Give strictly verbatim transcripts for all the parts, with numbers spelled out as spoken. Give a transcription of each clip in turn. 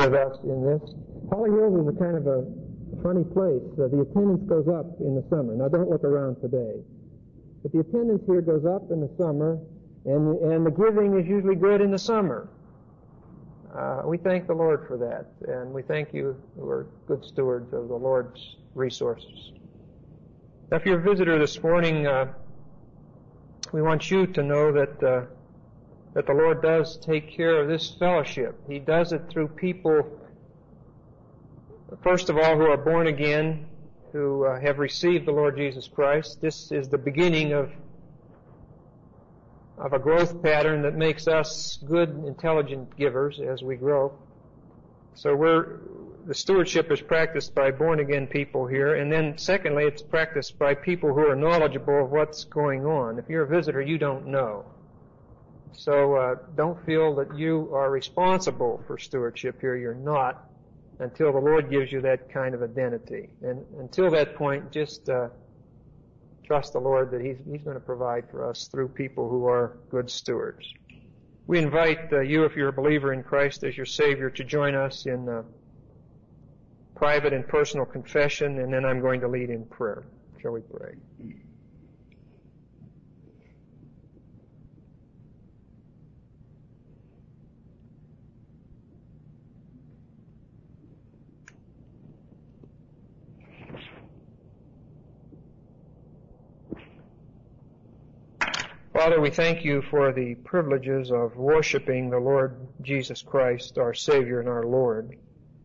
with us in this. Holly Hills is a kind of a funny place. Uh, the attendance goes up in the summer. Now, don't look around today. But the attendance here goes up in the summer, and, and the giving is usually good in the summer. Uh, we thank the Lord for that, and we thank you who are good stewards of the Lord's resources. Now, if you're a visitor this morning, uh, we want you to know that uh, that the Lord does take care of this fellowship. He does it through people, first of all, who are born again, who uh, have received the Lord Jesus Christ. This is the beginning of of a growth pattern that makes us good, intelligent givers as we grow. So we're, the stewardship is practiced by born-again people here, and then secondly, it's practiced by people who are knowledgeable of what's going on. If you're a visitor, you don't know. So uh, don't feel that you are responsible for stewardship here. You're not, until the Lord gives you that kind of identity. And until that point, just uh, trust the Lord that He's, He's going to provide for us through people who are good stewards. We invite uh, you, if you're a believer in Christ as your Savior, to join us in uh, private and personal confession, and then I'm going to lead in prayer. Shall we pray? Father, we thank you for the privileges of worshiping the Lord Jesus Christ, our Savior and our Lord.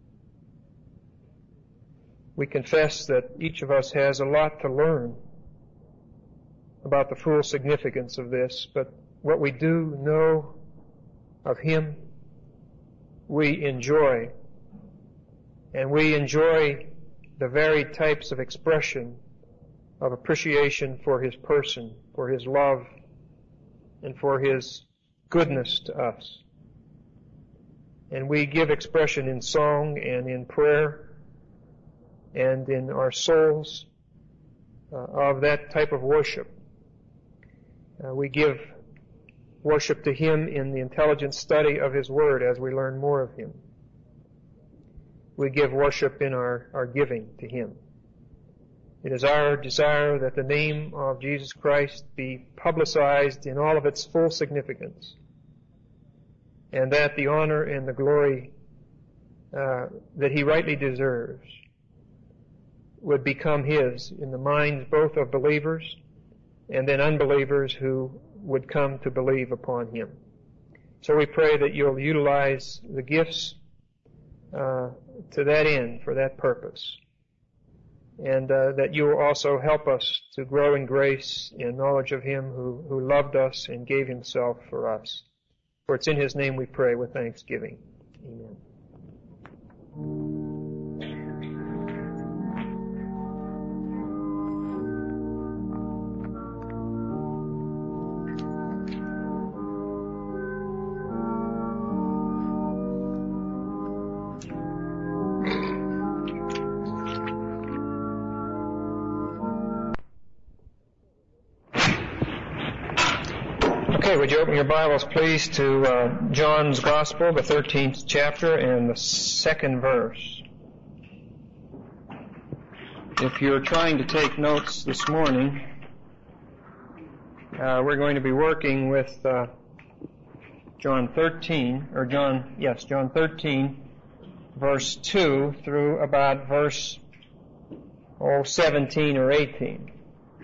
We confess that each of us has a lot to learn about the full significance of this, but what we do know of Him, we enjoy. And we enjoy the varied types of expression of appreciation for His person, for His love, and for His goodness to us. And we give expression in song and in prayer and in our souls uh, of that type of worship. Uh, we give worship to Him in the intelligent study of His Word as we learn more of Him. We give worship in our, our giving to Him. It is our desire that the name of Jesus Christ be publicized in all of its full significance, and that the honor and the glory uh, that He rightly deserves would become His in the minds both of believers and then unbelievers who would come to believe upon Him. So we pray that you'll utilize the gifts uh, to that end, for that purpose. And uh, that you will also help us to grow in grace and knowledge of Him who, who loved us and gave Himself for us. For it's in His name we pray with thanksgiving. Amen. Okay, would you open your Bibles, please, to uh, John's Gospel, the thirteenth chapter, and the second verse. If you're trying to take notes this morning, uh, we're going to be working with uh, John thirteen, or John, yes, John thirteen, verse two through about verse, oh, seventeen or eighteen.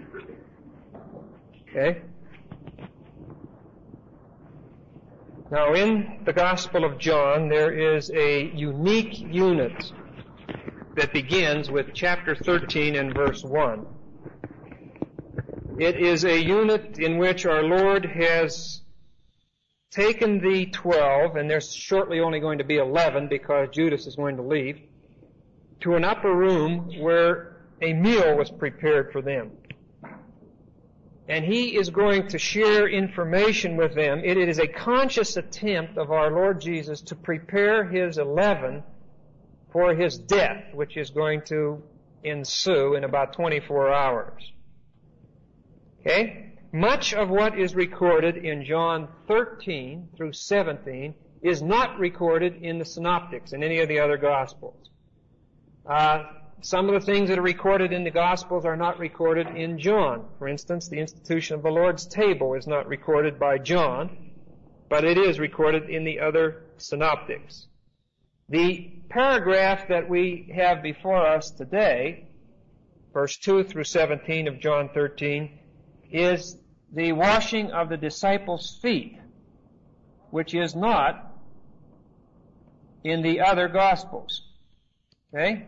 Okay? Now, in the Gospel of John, there is a unique unit that begins with chapter thirteen and verse one. It is a unit in which our Lord has taken the twelve, and there's shortly only going to be eleven because Judas is going to leave, to an upper room where a meal was prepared for them. And He is going to share information with them. It is a conscious attempt of our Lord Jesus to prepare His eleven for His death, which is going to ensue in about twenty-four hours. Okay? Much of what is recorded in John thirteen through seventeen is not recorded in the synoptics, in any of the other Gospels. Uh, some of the things that are recorded in the Gospels are not recorded in John. For instance, the institution of the Lord's table is not recorded by John, but it is recorded in the other synoptics. The paragraph that we have before us today, verse two through seventeen of John thirteen, is the washing of the disciples' feet, which is not in the other Gospels. Okay?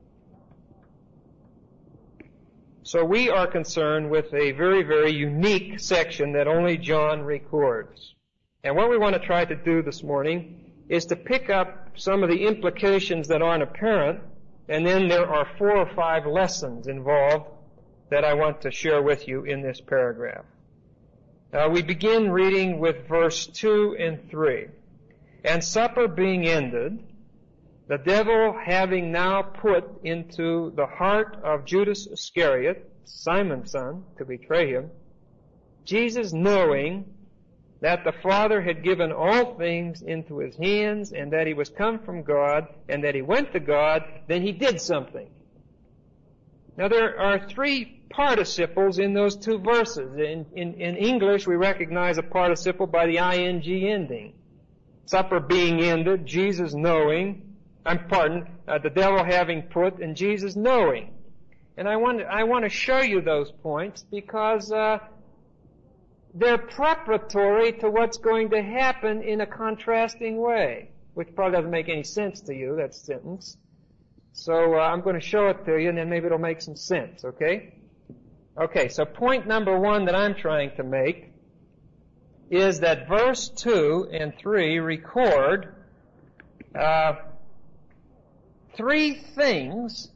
So we are concerned with a very, very unique section that only John records. And what we want to try to do this morning is to pick up some of the implications that aren't apparent, and then there are four or five lessons involved that I want to share with you in this paragraph. Uh, we begin reading with verse two and three. And supper being ended, the devil having now put into the heart of Judas Iscariot, Simon's son, to betray him, Jesus, knowing that the Father had given all things into his hands, and that he was come from God, and that he went to God, then he did something. Now there are three participles in those two verses. In, in, in English, we recognize a participle by the ing ending. Supper being ended, Jesus knowing, I'm pardon, uh, the devil having put, and Jesus knowing. And I want, I want to show you those points because uh, they're preparatory to what's going to happen in a contrasting way, which probably doesn't make any sense to you, that sentence. So uh, I'm going to show it to you, and then maybe it'll make some sense, okay? Okay, so point number one that I'm trying to make is that verse two and three record uh, three things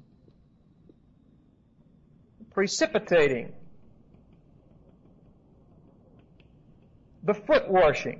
precipitating the foot washing.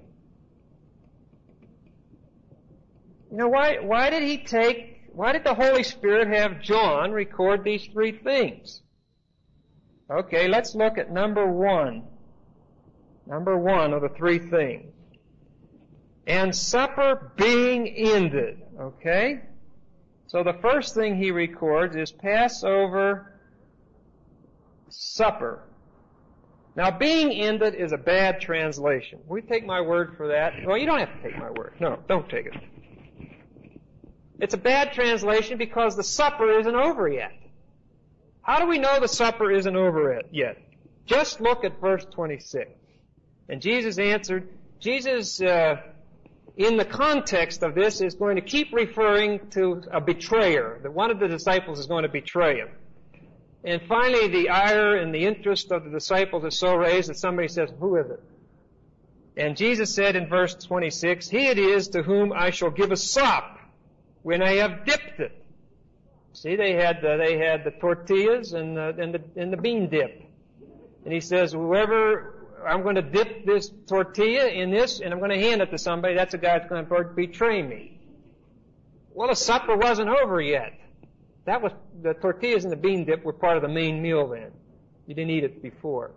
You know, why, why did he take, why did the Holy Spirit have John record these three things? Okay, let's look at number one. Number one of the three things. And supper being ended. Okay? So the first thing he records is Passover supper. Now, being ended is a bad translation. Will you take my word for that? Well, you don't have to take my word. No, don't take it. It's a bad translation because the supper isn't over yet. How do we know the supper isn't over yet? Just look at verse twenty-six. And Jesus answered, Jesus, uh, in the context of this, is going to keep referring to a betrayer, that one of the disciples is going to betray him. And finally, the ire and the interest of the disciples is so raised that somebody says, who is it? And Jesus said in verse twenty-six, he it is to whom I shall give a sop when I have dipped it. See, they had the, they had the tortillas and the, and the, and the bean dip. And he says, whoever, I'm going to dip this tortilla in this and I'm going to hand it to somebody, that's the guy that's going to betray me. Well, the supper wasn't over yet. That was, the tortillas and the bean dip were part of the main meal then. You didn't eat it before.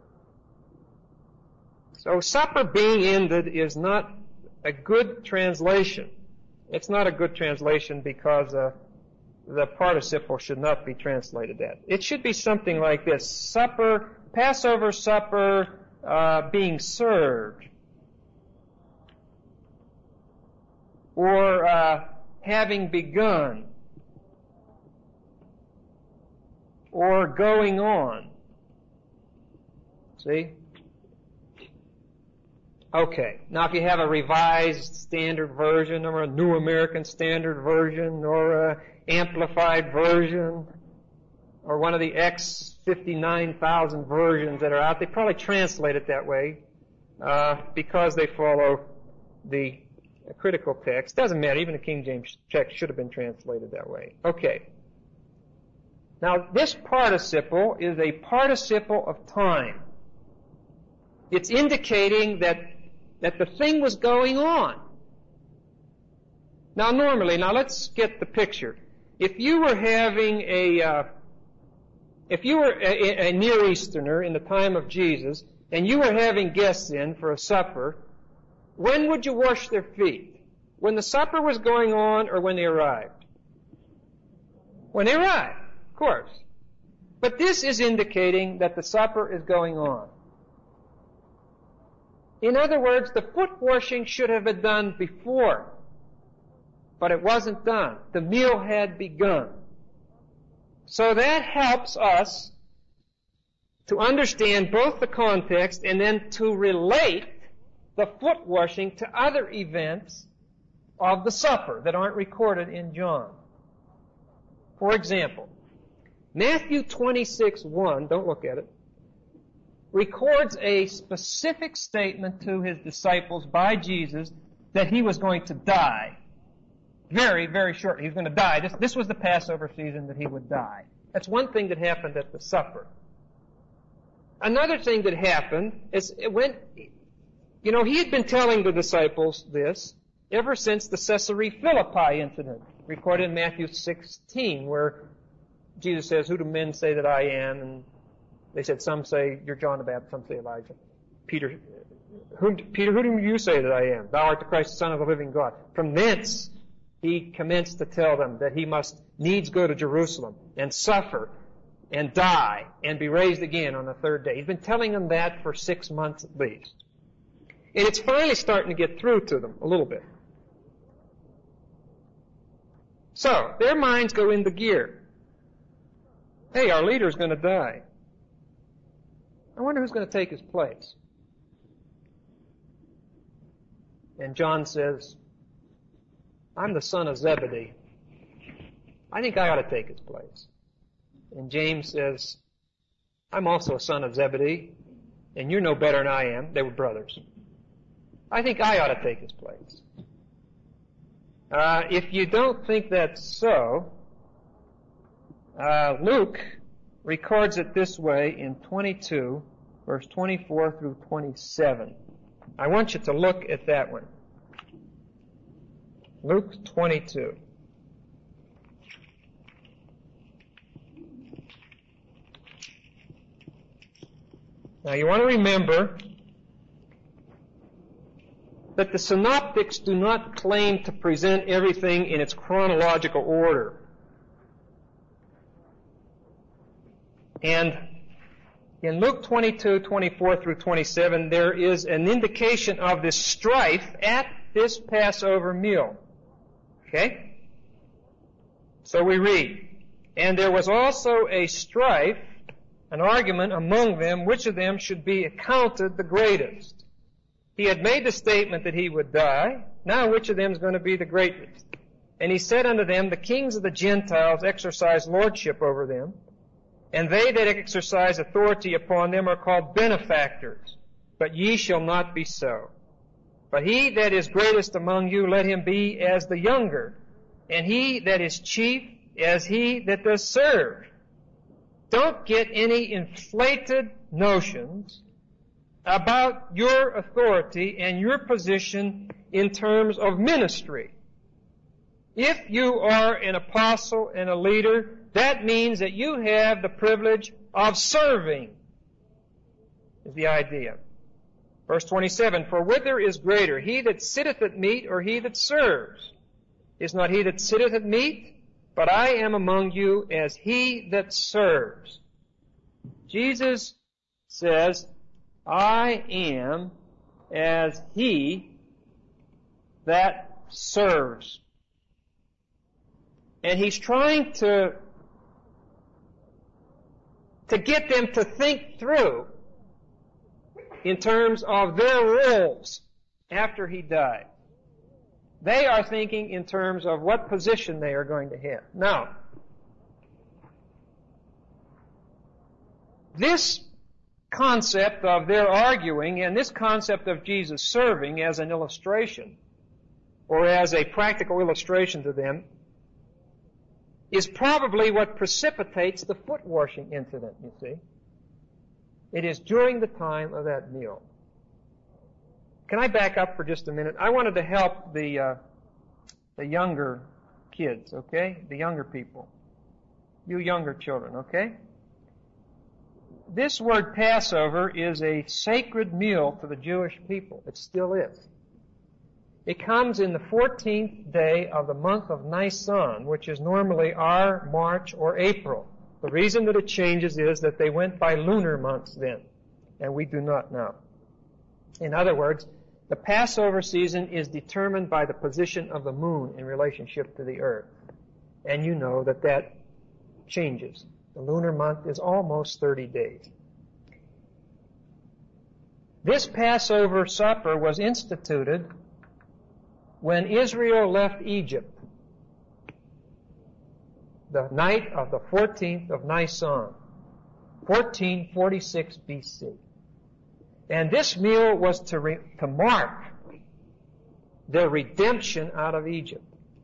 So supper being ended is not a good translation. It's not a good translation because uh, the participle should not be translated that. It should be something like this. Supper, Passover supper uh, being served. Or uh, having begun. Or going on. See? Okay. Now if you have a revised standard version or a New American Standard Version or a amplified version or one of the X fifty-nine thousand versions that are out, they probably translate it that way uh, because they follow the critical text. Doesn't matter. Even the King James text should have been translated that way. Okay. Now, this participle is a participle of time. It's indicating that, that the thing was going on. Now, normally, now let's get the picture. If you were having a, uh, if you were a, a Near Easterner in the time of Jesus, and you were having guests in for a supper, when would you wash their feet? When the supper was going on or when they arrived? When they arrived, of course. But this is indicating that the supper is going on. In other words, the foot washing should have been done before, but it wasn't done. The meal had begun. So that helps us to understand both the context and then to relate the foot washing to other events of the supper that aren't recorded in John. For example, Matthew twenty-six one, don't look at it, records a specific statement to his disciples by Jesus that he was going to die. Very, very shortly. He was going to die. This, this was the Passover season that he would die. That's one thing that happened at the supper. Another thing that happened is it went, you know, he had been telling the disciples this ever since the Caesarea Philippi incident, recorded in Matthew sixteen, where Jesus says, "Who do men say that I am?" And they said, "Some say you're John the Baptist, some say Elijah." Peter, who, Peter, who do you say that I am? Thou art the Christ, the Son of the living God. From thence, he commenced to tell them that he must needs go to Jerusalem and suffer and die and be raised again on the third day. He's been telling them that for six months at least. And it's finally starting to get through to them a little bit. So, their minds go into gear. Hey, our leader's going to die. I wonder who's going to take his place. And John says, "I'm the son of Zebedee. I think I ought to take his place." And James says, "I'm also a son of Zebedee, and you're no better than I am." They were brothers. "I think I ought to take his place." Uh, if you don't think that's so, uh, Luke records it this way in twenty-two, verse twenty-four through twenty-seven. I want you to look at that one. Luke twenty-two. Now you want to remember that the synoptics do not claim to present everything in its chronological order. And in Luke twenty-two, twenty-four through twenty-seven, there is an indication of this strife at this Passover meal. Okay? So we read, "And there was also a strife, an argument among them, which of them should be accounted the greatest. He had made the statement that he would die. Now which of them is going to be the greatest? And he said unto them, The kings of the Gentiles exercise lordship over them, and they that exercise authority upon them are called benefactors. But ye shall not be so. But he that is greatest among you, let him be as the younger, and he that is chief as he that does serve." Don't get any inflated notions about your authority and your position in terms of ministry. If you are an apostle and a leader, that means that you have the privilege of serving, is the idea. Verse twenty-seven, "For whither is greater, he that sitteth at meat or he that serves? Is not he that sitteth at meat? But I am among you as he that serves." Jesus says, "I am as he that serves." And he's trying to, to get them to think through in terms of their roles after he died. They are thinking in terms of what position they are going to have. Now, this concept of their arguing and this concept of Jesus serving as an illustration or as a practical illustration to them is probably what precipitates the foot washing incident, you see. It is during the time of that meal. Can I back up for just a minute? I wanted to help the uh, the younger kids, okay? The younger people. You younger children, okay? This word Passover is a sacred meal to the Jewish people. It still is. It comes in the fourteenth day of the month of Nisan, which is normally our March or April. The reason that it changes is that they went by lunar months then, and we do not now. In other words, the Passover season is determined by the position of the moon in relationship to the earth. And you know that that changes. The lunar month is almost thirty days. This Passover supper was instituted when Israel left Egypt, the night of the fourteenth of Nisan, fourteen forty-six B C. And this meal was to, re- to mark their redemption out of Egypt.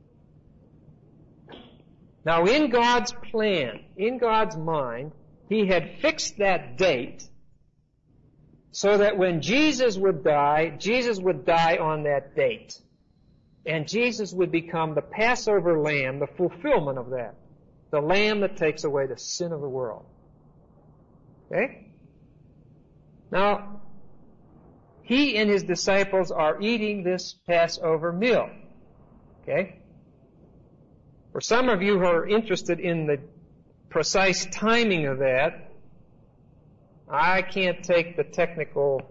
Now, in God's plan, in God's mind, He had fixed that date so that when Jesus would die, Jesus would die on that date. And Jesus would become the Passover lamb, the fulfillment of that. The lamb that takes away the sin of the world. Okay? Now, He and His disciples are eating this Passover meal. Okay? For some of you who are interested in the precise timing of that, I can't take the technical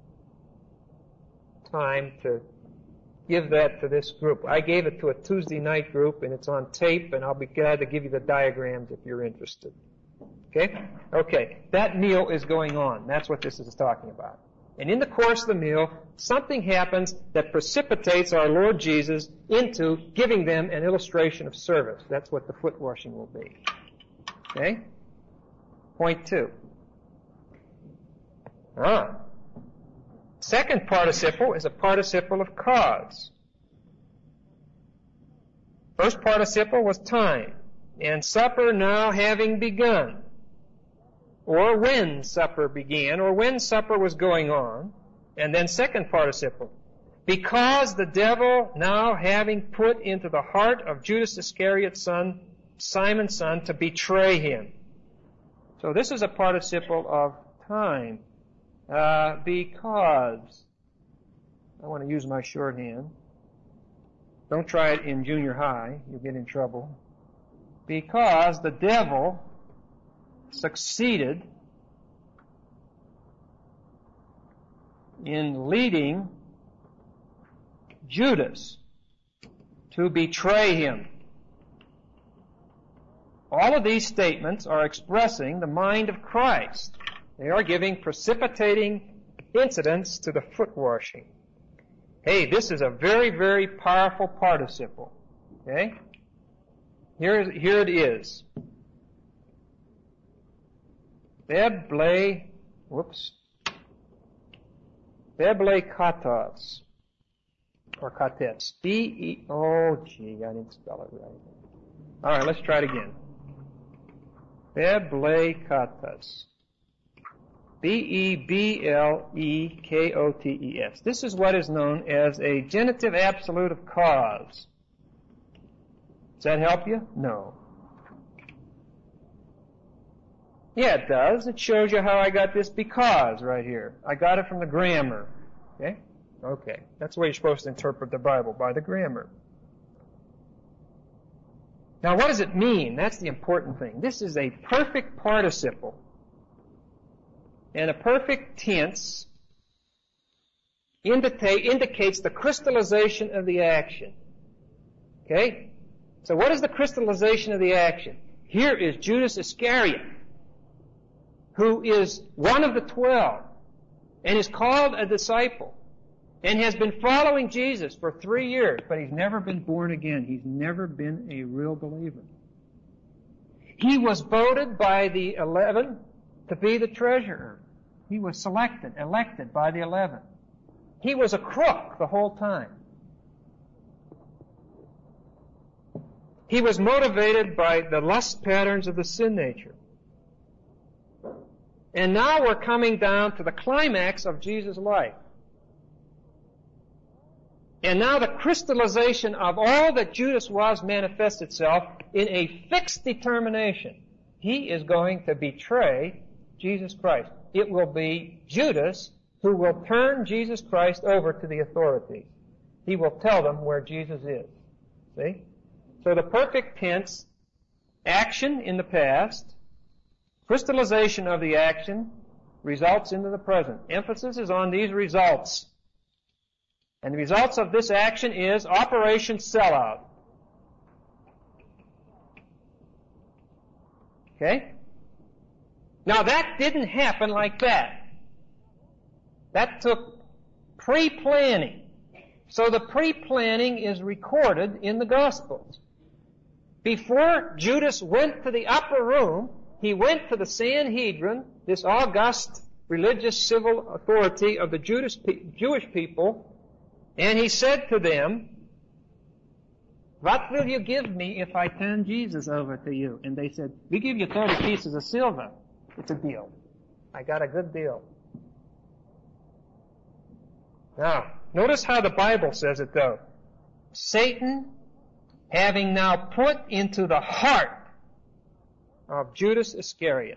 time to give that to this group. I gave it to a Tuesday night group, and it's on tape, and I'll be glad to give you the diagrams if you're interested. Okay? Okay. That meal is going on. That's what this is talking about. And in the course of the meal, something happens that precipitates our Lord Jesus into giving them an illustration of service. That's what the foot washing will be. Okay? Point two. Ah. Second participle is a participle of cause. First participle was time. And supper now having begun. Or when supper began, or when supper was going on. And then second participle. Because the devil now having put into the heart of Judas Iscariot's son, Simon's son, to betray him. So this is a participle of time. Uh, because, I want to use my shorthand. Don't try it in junior high. You'll get in trouble. Because the devil succeeded in leading Judas to betray him. All of these statements are expressing the mind of Christ. They are giving precipitating incidents to the foot washing. Hey, this is a very, very powerful participle. Okay? Here, here it is. Beble, whoops. Beble katas. Or kates. B E, oh gee, I didn't spell it right. Alright, let's try it again. Beble katas. B E B L E K O T E S. This is what is known as a genitive absolute of cause. Does that help you? No. Yeah, it does. It shows you how I got this because right here. I got it from the grammar. Okay? Okay. That's the way you're supposed to interpret the Bible, by the grammar. Now, what does it mean? That's the important thing. This is a perfect participle. And a perfect tense indicate, indicates the crystallization of the action. Okay? So what is the crystallization of the action? Here is Judas Iscariot, who is one of the twelve, and is called a disciple, and has been following Jesus for three years, but he's never been born again. He's never been a real believer. He was voted by the eleven to be the treasurer. He was selected, elected by the eleven. He was a crook the whole time. He was motivated by the lust patterns of the sin nature. And now we're coming down to the climax of Jesus' life. And now the crystallization of all that Judas was manifests itself in a fixed determination. He is going to betray Jesus Christ. It will be Judas who will turn Jesus Christ over to the authorities. he will tell them where Jesus is. See? So the perfect tense, action in the past, crystallization of the action, results into the present. Emphasis is on these results. And the results of this action is Operation Sellout. Okay? Now that didn't happen like that. That took pre-planning. So the pre-planning is recorded in the Gospels. Before Judas went to the upper room, he went to the Sanhedrin, this august religious civil authority of the Jewish people, and he said to them, "What will you give me if I turn Jesus over to you?" And they said, "We give you thirty pieces of silver." It's a deal. I got a good deal. Now, notice how the Bible says it though. Satan, having now put into the heart of Judas Iscariot.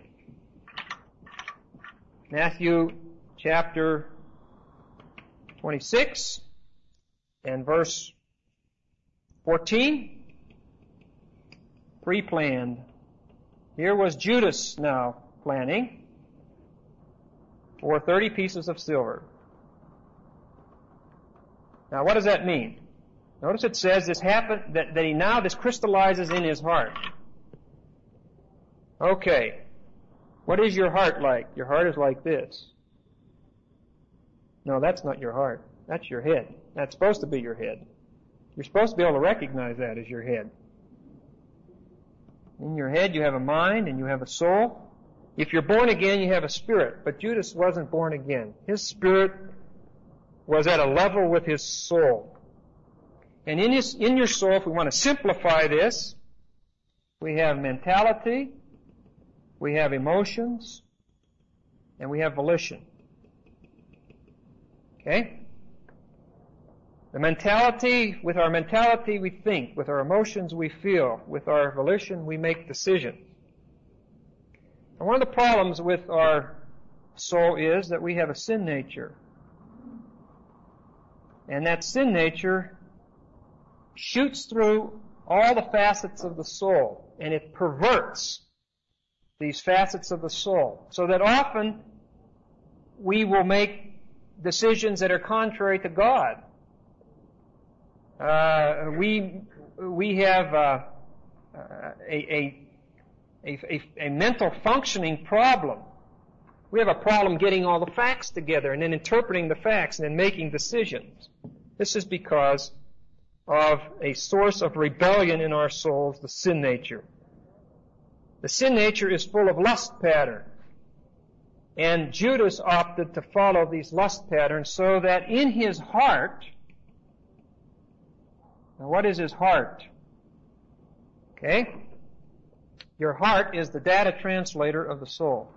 Matthew chapter twenty-six and verse fourteen. Pre-planned. Here was Judas now planning for thirty pieces of silver. Now what does that mean? Notice it says this happened, that, that he now, this crystallizes in his heart. Okay. What is your heart like? Your heart is like this. No, that's not your heart. That's your head. That's supposed to be your head. You're supposed to be able to recognize that as your head. In your head you have a mind and you have a soul. If you're born again, you have a spirit. But Judas wasn't born again. His spirit was at a level with his soul. And in, his, in your soul, if we want to simplify this, we have mentality, we have emotions, and we have volition. Okay? The mentality, with our mentality we think, with our emotions we feel, with our volition we make decisions. And one of the problems with our soul is that we have a sin nature. And that sin nature shoots through all the facets of the soul, and it perverts these facets of the soul, so that often we will make decisions that are contrary to God. Uh, we we have uh, a, a, a, a mental functioning problem. We have a problem getting all the facts together and then interpreting the facts and then making decisions. This is because of a source of rebellion in our souls, the sin nature. The sin nature is full of lust patterns. And Judas opted to follow these lust patterns so that in his heart, now what is his heart? Okay? Your heart is the data translator of the soul.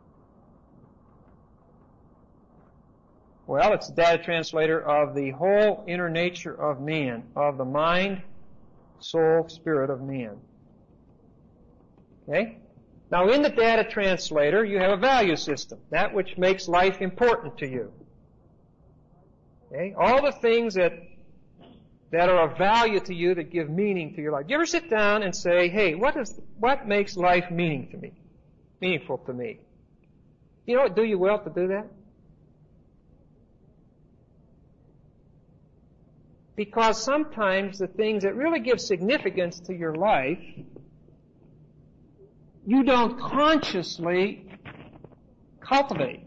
Well, it's the data translator of the whole inner nature of man, of the mind, soul, spirit of man. Okay? Now, in the data translator, you have a value system, that which makes life important to you. Okay? All the things that that are of value to you, that give meaning to your life. Do you ever sit down and say, hey, what is what makes life meaning to me? Meaningful to me? You know what do you well to do that? Because sometimes the things that really give significance to your life, you don't consciously cultivate.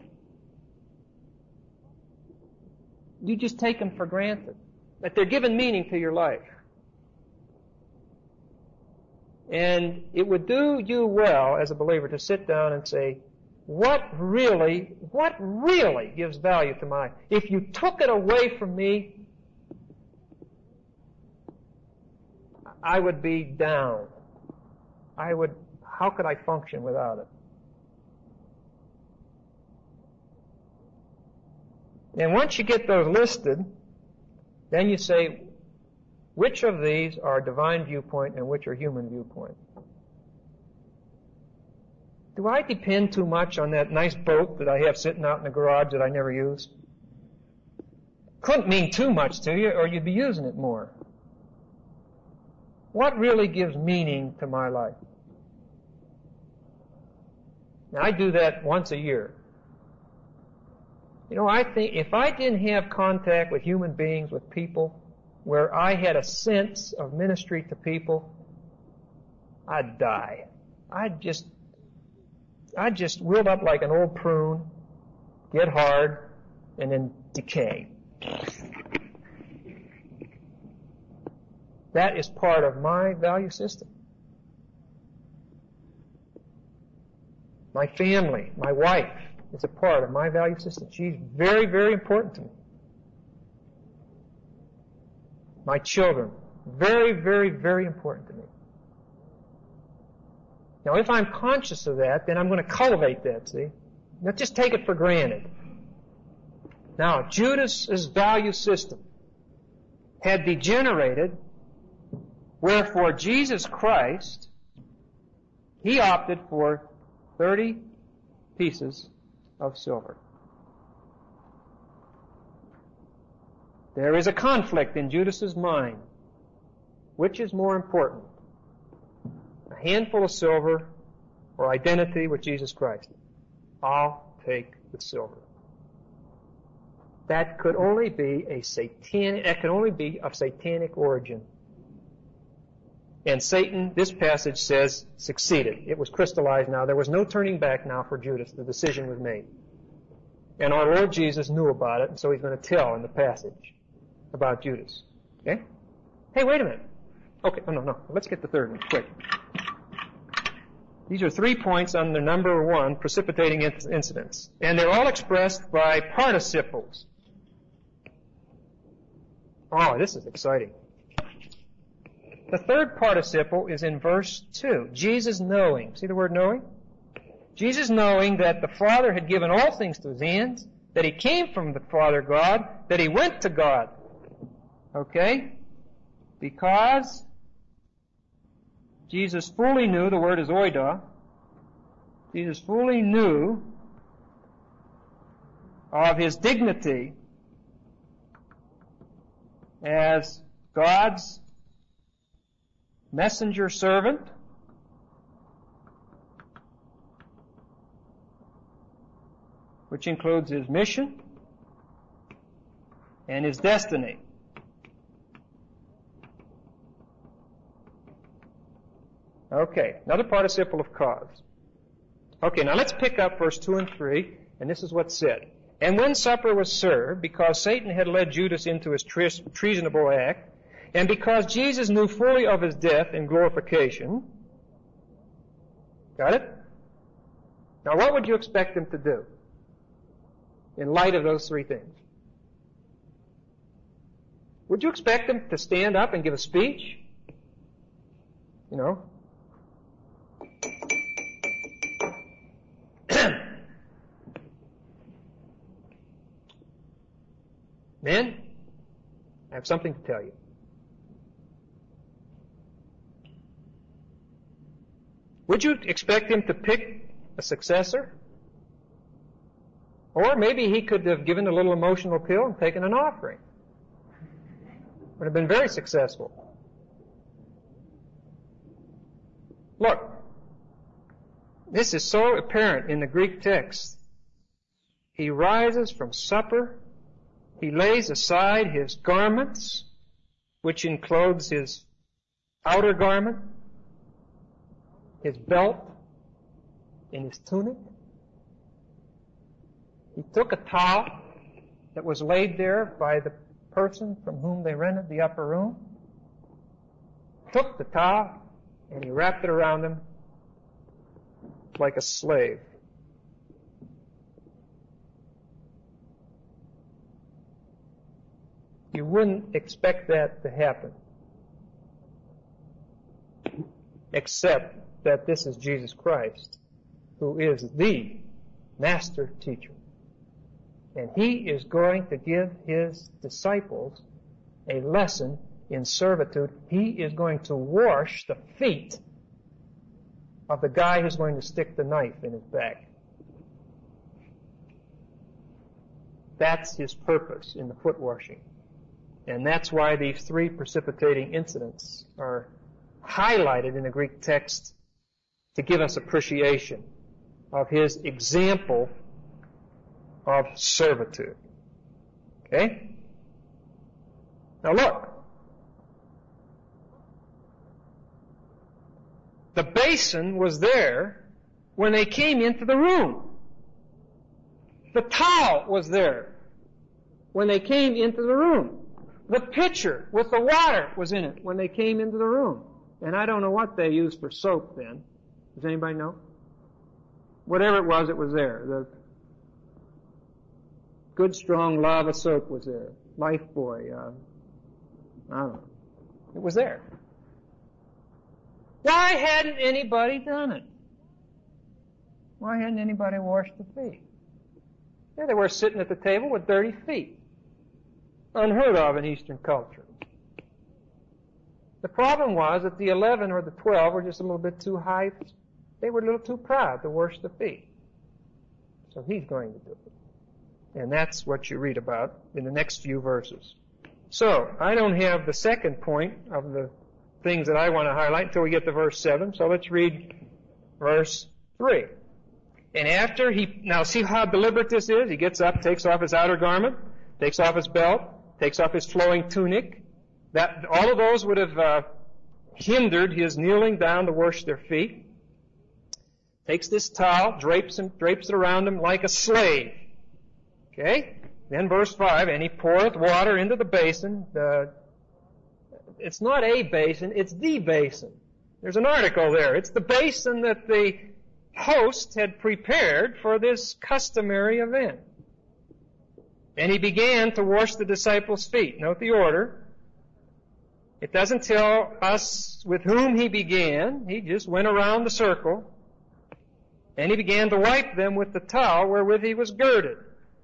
You just take them for granted, that they're given meaning to your life. And it would do you well as a believer to sit down and say, what really, what really gives value to my life? If you took it away from me, I would be down. I would, how could I function without it? And once you get those listed, then you say, which of these are divine viewpoint and which are human viewpoint? Do I depend too much on that nice boat that I have sitting out in the garage that I never use? couldn't mean too much to you or you'd be using it more. What really gives meaning to my life? Now, I do that once a year. You know, I think if I didn't have contact with human beings, with people, where I had a sense of ministry to people, I'd die. I'd just, I'd just wilt up like an old prune, get hard, and then decay. That is part of my value system. My family, my wife, is a part of my value system. She's very, very important to me. My children, very, very, very important to me. Now, if I'm conscious of that, then I'm going to cultivate that, see? Not just take it for granted. Now, Judas's value system had degenerated, wherefore Jesus Christ, he opted for thirty pieces of silver. There is a conflict in Judas's mind. Which is more important? A handful of silver or identity with Jesus Christ? I'll take the silver. That could only be a satanic, that could only be of satanic origin. And Satan, this passage says, succeeded. It was crystallized now. There was no turning back now for Judas. The decision was made. And our Lord Jesus knew about it, and so he's going to tell in the passage about Judas. Okay? Hey, wait a minute. Okay, oh, no, no. Let's get the third one, quick. These are three points on the number one, precipitating incidents. And they're all expressed by participles. Oh, this is exciting. The third participle is in verse two. Jesus knowing. See the word knowing? Jesus knowing that the Father had given all things to his hands, that he came from the Father God, that he went to God. Okay? Because Jesus fully knew, the word is oida, Jesus fully knew of his dignity as God's messenger servant, which includes his mission and his destiny. Okay, another participle of cause. Okay, now let's pick up verse two and three, and this is what's said. And when supper was served, because Satan had led Judas into his tre- treasonable act, and because Jesus knew fully of his death and glorification, got it? Now what would you expect him to do in light of those three things? Would you expect him to stand up and give a speech? You know? Men, I have something to tell you. Would you expect him to pick a successor? Or maybe he could have given a little emotional appeal and taken an offering. Would have been very successful. Look, this is so apparent in the Greek text. He rises from supper. He lays aside his garments, which includes his outer garment, his belt, and his tunic. He took a towel that was laid there by the person from whom they rented the upper room, took the towel, and he wrapped it around him like a slave. You wouldn't expect that to happen, except that this is Jesus Christ, who is the master teacher. And he is going to give his disciples a lesson in servitude. He is going to wash the feet of the guy who's going to stick the knife in his back. That's his purpose in the foot washing. And that's why these three precipitating incidents are highlighted in the Greek text to give us appreciation of his example of servitude. Okay? Now look. The basin was there when they came into the room. The towel was there when they came into the room. The pitcher with the water was in it when they came into the room. And I don't know what they used for soap then. Does anybody know? Whatever it was, it was there. The good, strong lava soap was there. Lifebuoy. Uh, I don't know. It was there. Why hadn't anybody done it? Why hadn't anybody washed the feet? There they were sitting at the table with dirty feet. Unheard of in Eastern culture. The problem was that the eleven or the twelve were just a little bit too high. They were a little too proud to wash the feet. So he's going to do it. And that's what you read about in the next few verses. So, I don't have the second point of the things that I want to highlight until we get to verse seven. So let's read verse three. And after he, now see how deliberate this is? He gets up, takes off his outer garment, takes off his belt, takes off his flowing tunic. That, all of those would have uh, hindered his kneeling down to wash their feet. Takes this towel, drapes, him, drapes it around him like a slave. Okay? Then verse five, and he poureth water into the basin. The, it's not a basin, it's the basin. There's an article there. It's the basin that the host had prepared for this customary event. And he began to wash the disciples' feet. Note the order. It doesn't tell us with whom he began. He just went around the circle. And he began to wipe them with the towel wherewith he was girded.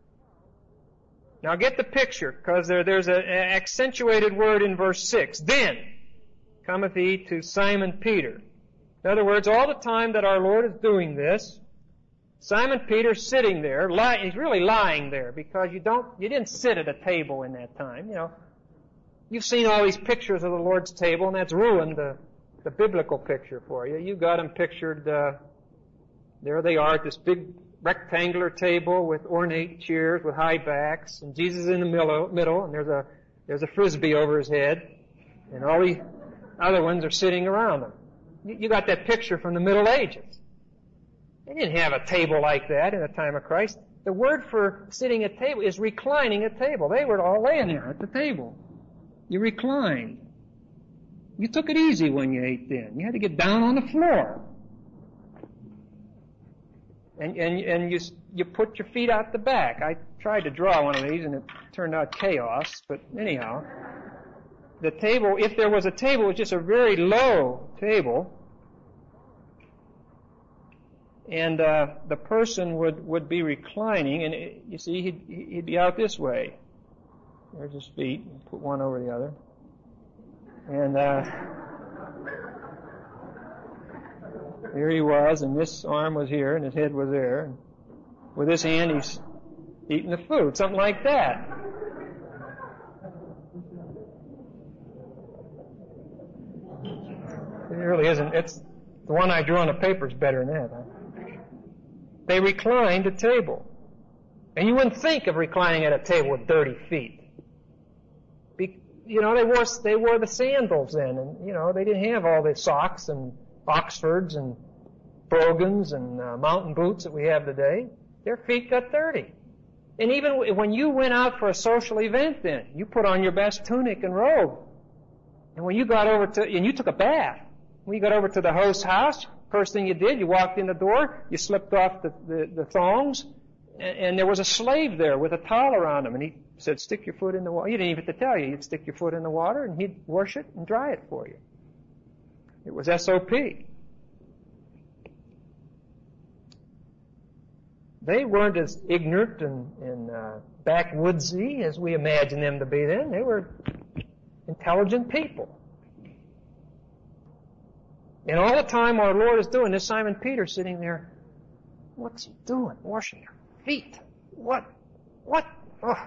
Now get the picture, because there, there's an accentuated word in verse six. Then cometh he to Simon Peter. In other words, all the time that our Lord is doing this, Simon Peter's sitting there, lie, he's really lying there, because you don't, you didn't sit at a table in that time, you know. You've seen all these pictures of the Lord's table, and that's ruined the, the biblical picture for you. You got them pictured, uh, there they are at this big rectangular table with ornate chairs with high backs, and Jesus in the middle, middle, and there's a, there's a frisbee over his head, and all the other ones are sitting around him. You, you got that picture from the Middle Ages. They didn't have a table like that in the time of Christ. The word for sitting at table is reclining at table. They were all laying there at the table. You reclined. You took it easy when you ate then. You had to get down on the floor. And, and, and you, you put your feet out the back. I tried to draw one of these and it turned out chaos, but anyhow. The table, if there was a table, it was just a very low table. And uh, the person would, would be reclining, and it, you see, he'd, he'd be out this way. There's his feet. Put one over the other. And uh, here he was, and this arm was here, and his head was there. And with his hand, he's eating the food, something like that. It really isn't. It's the one I drew on the paper is better than that. Huh? They reclined at table. And you wouldn't think of reclining at a table with dirty feet. Be, you know, they wore, they wore the sandals then, and, you know, they didn't have all the socks and Oxfords and brogans and uh, mountain boots that we have today. Their feet got dirty. And even when you went out for a social event then, you put on your best tunic and robe. And when you got over to, and you took a bath, when you got over to the host's house, first thing you did, you walked in the door, you slipped off the, the, the thongs, and, and there was a slave there with a towel around him, and he said, stick your foot in the water. He didn't even have to tell you. You'd stick your foot in the water, and he'd wash it and dry it for you. It was S O P. They weren't as ignorant and, and uh, backwoodsy as we imagine them to be then. They were intelligent people. And all the time our Lord is doing this, Simon Peter sitting there, what's he doing? Washing their feet. What? What? Oh,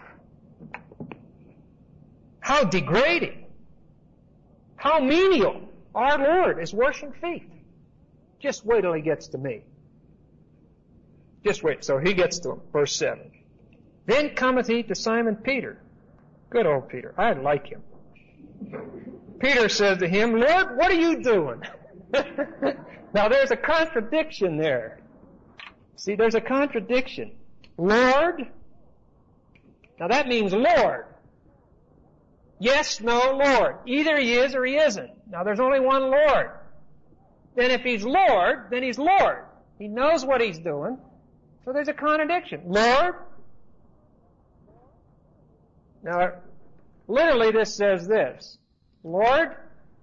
how degrading. How menial. Our Lord is washing feet. Just wait till he gets to me. Just wait. So he gets to him. Verse seven. Then cometh he to Simon Peter. Good old Peter. I like him. Peter says to him, Lord, what are you doing? Now there's a contradiction there. See, there's a contradiction. Lord. Now that means Lord. Yes, no, Lord. Either he is or he isn't. Now there's only one Lord. Then if he's Lord, then he's Lord. He knows what he's doing. So there's a contradiction. Lord. Now, literally this says this. Lord,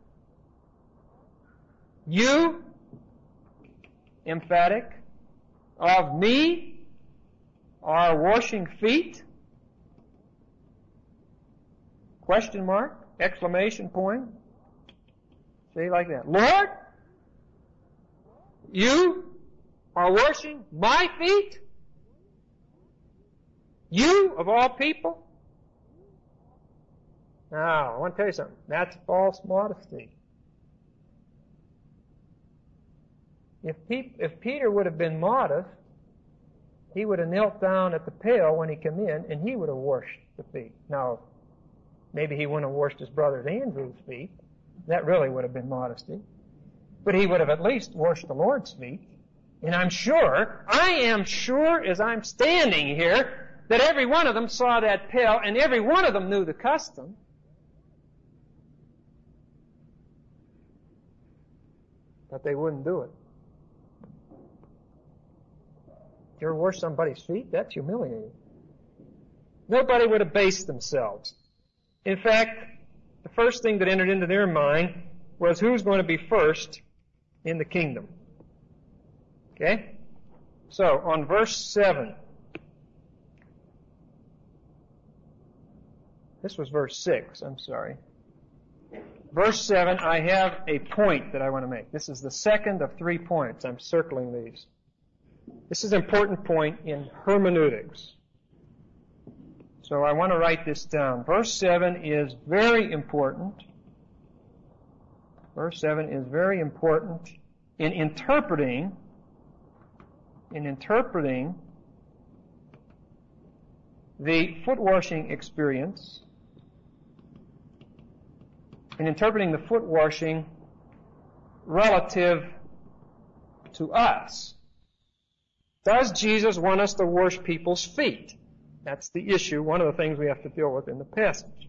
you, emphatic, of me are washing feet? Question mark, exclamation point. See, like that. Lord, you are washing my feet? You, of all people? Now, I want to tell you something. That's false modesty. If, Pe- if Peter would have been modest, he would have knelt down at the pail when he came in, and he would have washed the feet. Now, maybe he wouldn't have washed his brother Andrew's feet. That really would have been modesty. But he would have at least washed the Lord's feet. And I'm sure, I am sure as I'm standing here, that every one of them saw that pail, and every one of them knew the custom. But they wouldn't do it. You ever wash somebody's feet? That's humiliating. Nobody would abase themselves. In fact, the first thing that entered into their mind was who's going to be first in the kingdom. Okay? So, on verse seven. This was verse six, I'm sorry. Verse seven, I have a point that I want to make. This is the second of three points. I'm circling these. This is an important point in hermeneutics. So I want to write this down. Verse seven is very important. Verse seven is very important in interpreting, in interpreting the foot washing experience, in interpreting the foot washing relative to us. Does Jesus want us to wash people's feet? That's the issue, one of the things we have to deal with in the passage.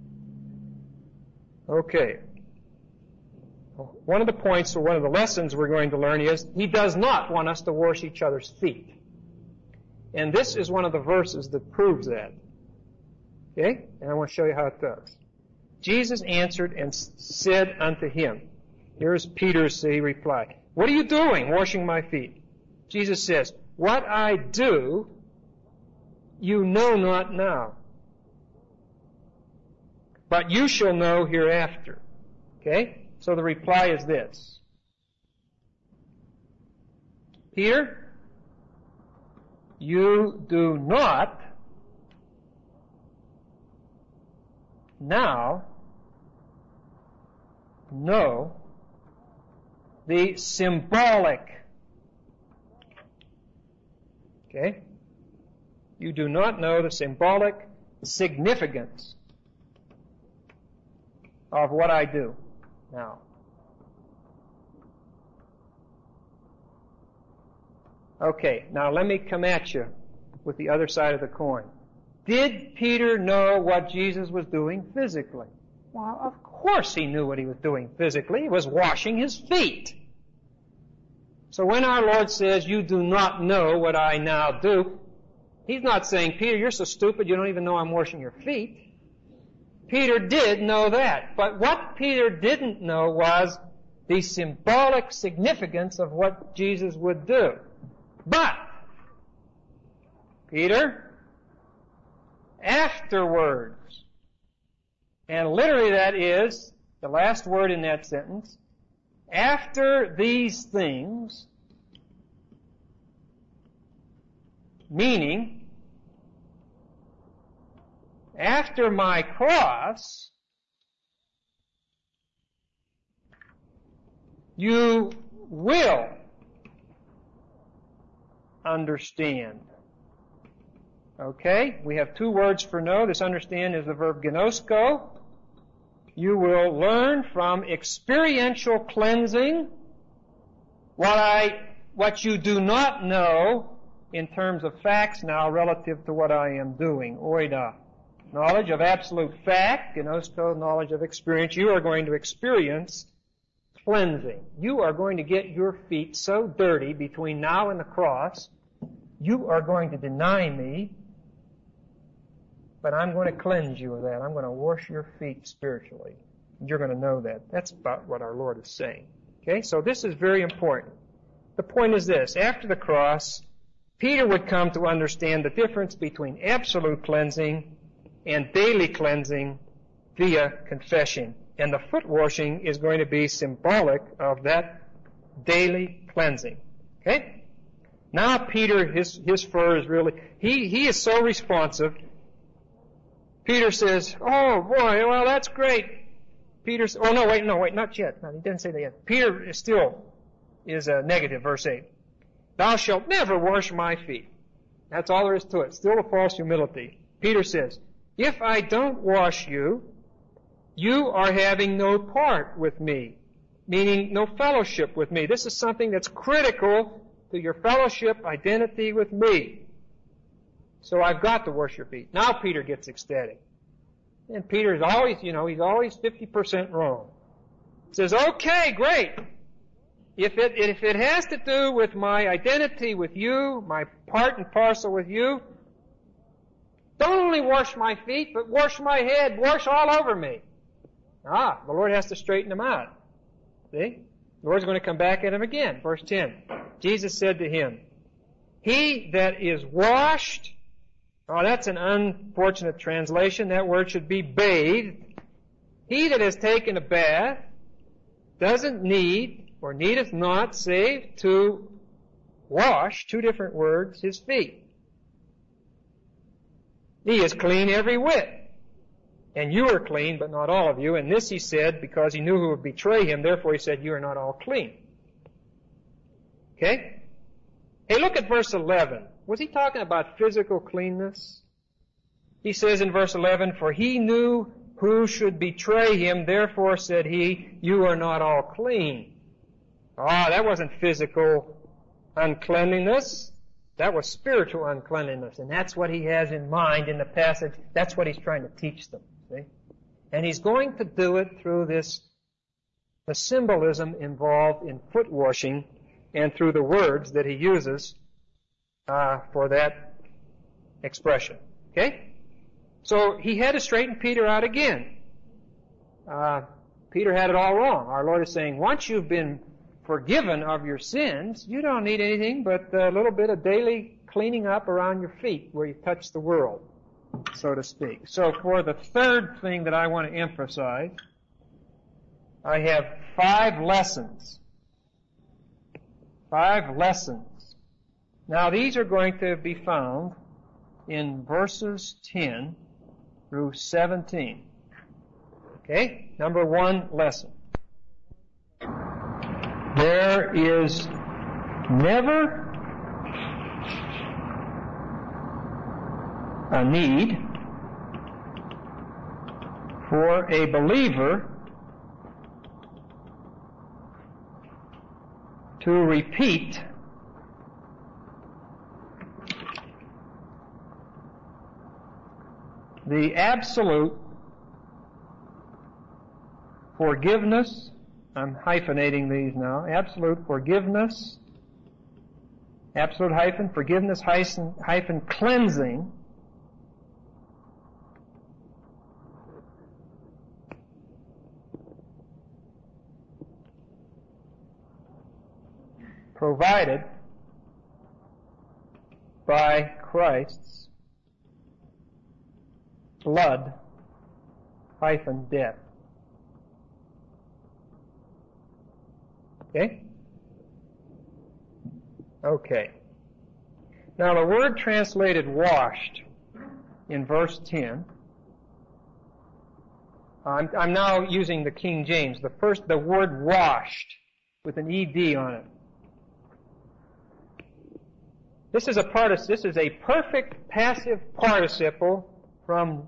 Okay. One of the points, or one of the lessons we're going to learn is, He does not want us to wash each other's feet. And this is one of the verses that proves that. Okay? And I want to show you how it does. Jesus answered and said unto him, here's Peter's reply, what are you doing, washing my feet? Jesus says, what I do, you know not now, but you shall know hereafter. Okay? So the reply is this. Peter, you do not now know the symbolic. Okay? You do not know the symbolic significance of what I do now. Okay, now let me come at you with the other side of the coin. Did Peter know what Jesus was doing physically? Well, of course he knew what he was doing physically. He was washing his feet. So when our Lord says, you do not know what I now do, He's not saying, Peter, you're so stupid you don't even know I'm washing your feet. Peter did know that. But what Peter didn't know was the symbolic significance of what Jesus would do. But, Peter, afterwards, and literally that is the last word in that sentence, after these things, meaning after my cross, you will understand. Okay? We have two words for know. This understand is the verb gnosko. You will learn from experiential cleansing what I, what you do not know in terms of facts now relative to what I am doing. Oida. Knowledge of absolute fact, gnosko, knowledge of experience. You are going to experience cleansing. You are going to get your feet so dirty between now and the cross, you are going to deny me, but I'm going to cleanse you of that. I'm going to wash your feet spiritually. You're going to know that. That's about what our Lord is saying. Okay, so this is very important. The point is this. After the cross, Peter would come to understand the difference between absolute cleansing and daily cleansing via confession. And the foot washing is going to be symbolic of that daily cleansing. Okay? Now Peter, his, his fur is really, he, he is so responsive. Peter says, oh boy, well that's great. Peter says, oh no, wait, no, wait, not yet. No, he didn't say that yet. Peter is still is a negative, verse eight. Thou shalt never wash my feet. That's all there is to it. Still a false humility. Peter says, if I don't wash you, you are having no part with me, meaning no fellowship with me. This is something that's critical to your fellowship identity with me. So I've got to wash your feet. Now Peter gets ecstatic. And Peter's always, you know, he's always fifty percent wrong. He says, okay, great. If it, if it has to do with my identity with you, my part and parcel with you, don't only wash my feet, but wash my head, wash all over me. Ah, the Lord has to straighten him out. See? The Lord's going to come back at him again. Verse ten. Jesus said to him, he that is washed, oh, that's an unfortunate translation. That word should be bathed. He that has taken a bath doesn't need, or needeth not, save to wash, two different words, his feet. He is clean every whit. And you are clean, but not all of you. And this he said because he knew who would betray him. Therefore he said, you are not all clean. Okay? Hey, look at verse eleven. Was he talking about physical cleanness? He says in verse eleven, for he knew who should betray him. Therefore said he, you are not all clean. Ah, that wasn't physical uncleanliness. That was spiritual uncleanliness. And that's what he has in mind in the passage. That's what he's trying to teach them. See? And he's going to do it through this, the symbolism involved in foot washing and through the words that he uses uh, for that expression. Okay? So he had to straighten Peter out again. Uh, Peter had it all wrong. Our Lord is saying, once you've been forgiven of your sins, you don't need anything but a little bit of daily cleaning up around your feet where you touch the world, so to speak. So for the third thing that I want to emphasize, I have five lessons. Five lessons. Now these are going to be found in verses ten through seventeen. Okay? Number one lesson. There is never a need for a believer to repeat the absolute forgiveness. I'm hyphenating these now. Absolute forgiveness, absolute hyphen, forgiveness hyphen, hyphen cleansing provided by Christ's blood hyphen death. Okay? Okay. Now the word translated washed in verse ten I'm, I'm now using the King James. The first, the word washed with an E D on it. This is a partic- This is a perfect passive participle from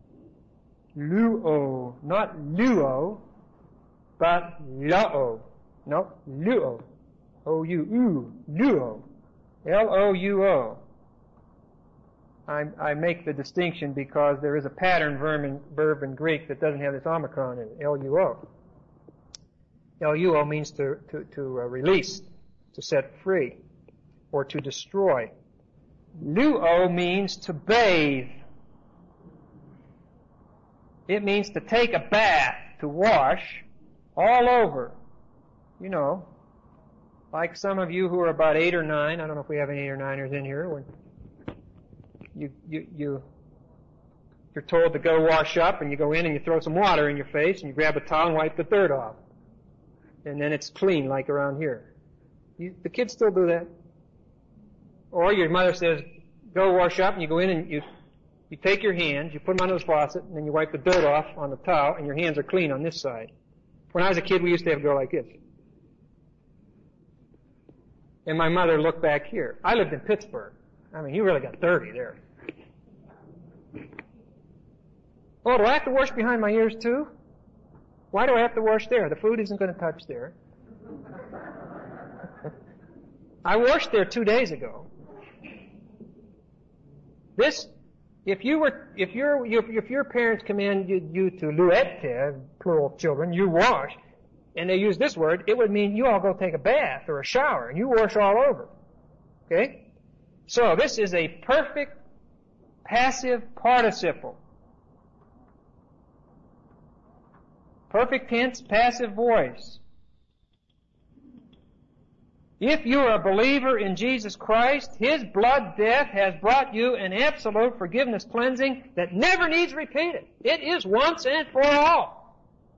luo, not luo, but lao. No, luo. O U U, luo. L O U O. I, I make the distinction because there is a pattern verb in, verb in Greek that doesn't have this omicron in it, L U O. L U O means to, to, to uh, release, to set free, or to destroy. Luo means to bathe. It means to take a bath, to wash, all over. You know, like some of you who are about eight or nine, I don't know if we have any eight or niners in here, when you, you, you, you're told to go wash up, and you go in and you throw some water in your face, and you grab a towel and wipe the dirt off. And then it's clean, like around here. You, the kids still do that. Or your mother says, go wash up, and you go in and you, you take your hands, you put them under the faucet, and then you wipe the dirt off on the towel, and your hands are clean on this side. When I was a kid, we used to have a go like this. And my mother looked back here. I lived in Pittsburgh. I mean, you really got dirty there. Oh, do I have to wash behind my ears too? Why do I have to wash there? The food isn't going to touch there. I washed there two days ago. This, if you were, if your, if your parents commanded you to luette, plural children, you wash, and they use this word, it would mean you all go take a bath or a shower, and you wash all over. Okay? So this is a perfect passive participle. Perfect tense, passive voice. If you are a believer in Jesus Christ, His blood death has brought you an absolute forgiveness cleansing that never needs repeated. It is once and for all.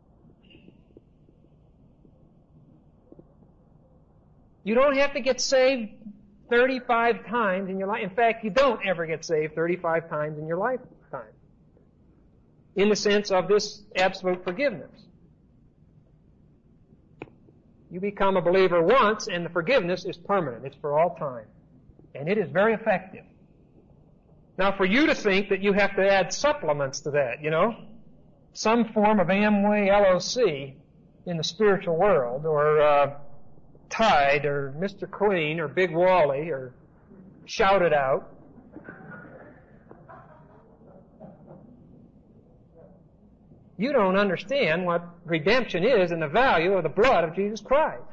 You don't have to get saved thirty-five times in your life. In fact, you don't ever get saved thirty-five times in your lifetime. In the sense of this absolute forgiveness. You become a believer once, and the forgiveness is permanent. It's for all time. And it is very effective. Now, for you to think that you have to add supplements to that, you know, some form of Amway L O C in the spiritual world, or uh, Tide, or Mister Clean, or Big Wally, or Shout It Out, you don't understand what redemption is and the value of the blood of Jesus Christ.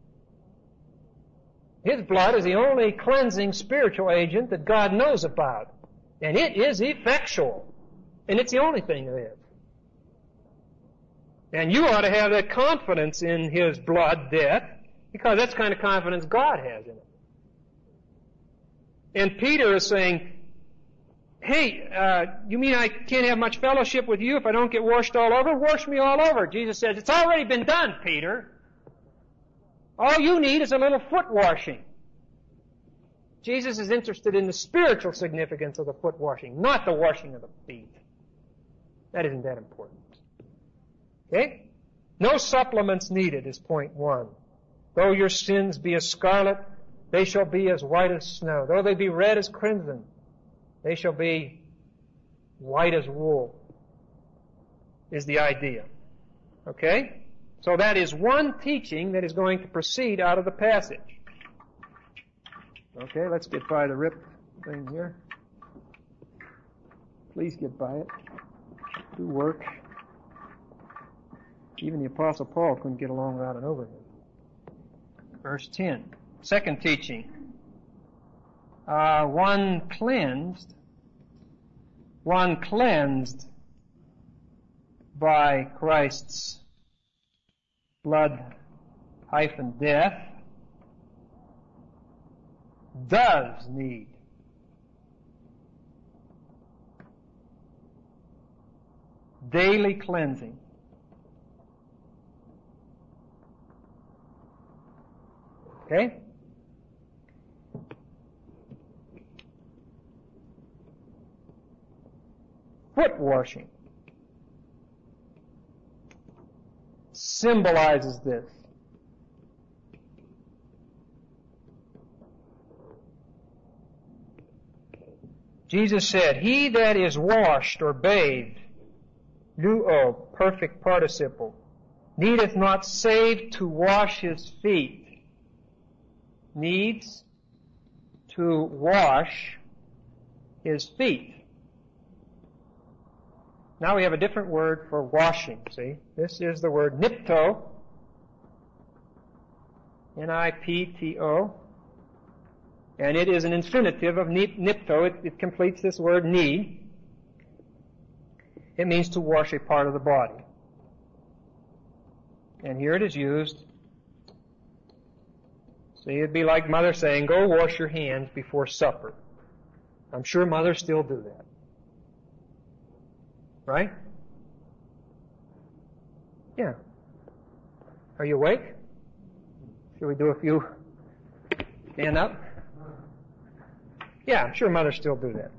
His blood is the only cleansing spiritual agent that God knows about. And it is effectual. And it's the only thing there is. And you ought to have that confidence in His blood death, because that's the kind of confidence God has in it. And Peter is saying, hey, uh, you mean I can't have much fellowship with you if I don't get washed all over? Wash me all over. Jesus says, it's already been done, Peter. All you need is a little foot washing. Jesus is interested in the spiritual significance of the foot washing, not the washing of the feet. That isn't that important. Okay? No supplements needed is point one. Though your sins be as scarlet, they shall be as white as snow. Though they be red as crimson, they shall be white as wool, is the idea. Okay? So that is one teaching that is going to proceed out of the passage. Okay, let's get by the rip thing here. Please get by it. Do work. Even the Apostle Paul couldn't get along without an overhead. Verse ten. Second teaching. Uh, one cleansed, one cleansed by Christ's blood hyphen death does need daily cleansing. Okay? Foot washing. symbolizes this. Jesus said, "He that is washed or bathed," luo, perfect participle, "needeth not save to wash his feet." Needs to wash his feet. Now we have a different word for washing, see? This is the word nipto, N I P T O, and it is an infinitive of nipto. It, it completes this word ni. It means to wash a part of the body. And here it is used. See, it'd be like Mother saying, "Go wash your hands before supper." I'm sure mothers still do that. Right? Yeah. Are you awake? Should we do a few? Stand up? Yeah, I'm sure mothers still do that.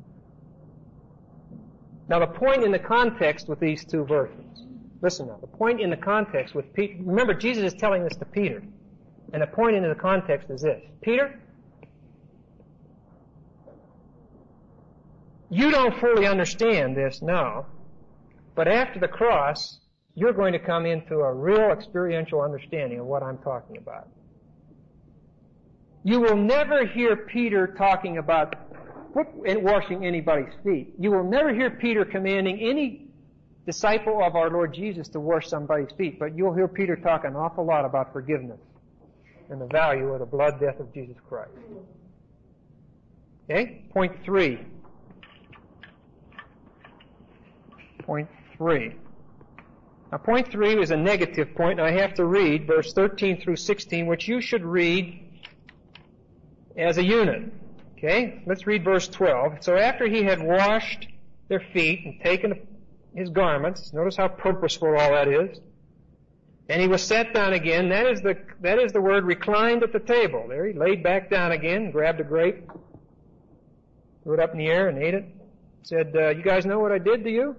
Now the point in the context with these two verses, listen now, the point in the context with Peter, remember Jesus is telling this to Peter, and the point in the context is this: Peter, you don't fully understand this now, but after the cross, you're going to come into a real experiential understanding of what I'm talking about. You will never hear Peter talking about washing anybody's feet. You will never hear Peter commanding any disciple of our Lord Jesus to wash somebody's feet, but you'll hear Peter talk an awful lot about forgiveness and the value of the blood death of Jesus Christ. Okay? Point three. Point three. Now, point three is a negative point, and I have to read verse thirteen through sixteen, which you should read as a unit. Okay? Let's read verse twelve. So after he had washed their feet and taken his garments, notice how purposeful all that is, and he was sat down again. That is the, that is the word reclined at the table. There he laid back down again, grabbed a grape, threw it up in the air and ate it. Said, uh, "You guys know what I did to you?"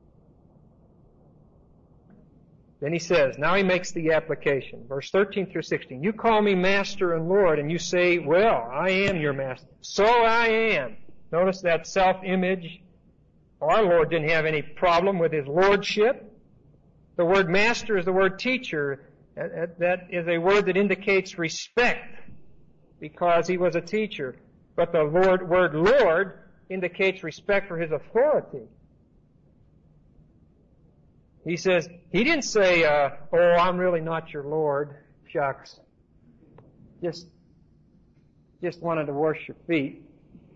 Then he says, now he makes the application. Verse thirteen through sixteen. "You call me Master and Lord, and you say, well, I am your Master. So I am." Notice that self-image. Our Lord didn't have any problem with his lordship. The word master is the word teacher. That is a word that indicates respect because he was a teacher. But the Lord, word Lord indicates respect for his authority. He says, he didn't say, uh, "Oh, I'm really not your Lord. Shucks. Just, just wanted to wash your feet.